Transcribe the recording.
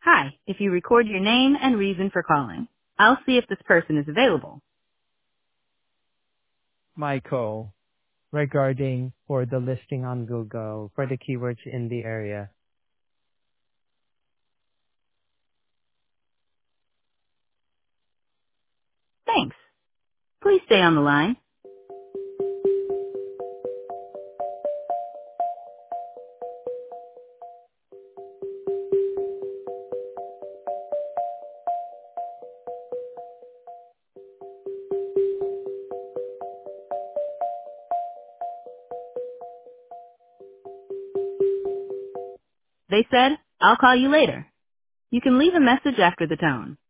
Hi, if you record your name and reason for calling, I'll see if this person is available. Michael, regarding for the listing on Google for the keywords in the area. Thanks. Please stay on the line. They said, I'll call you later. You can leave a message after the tone.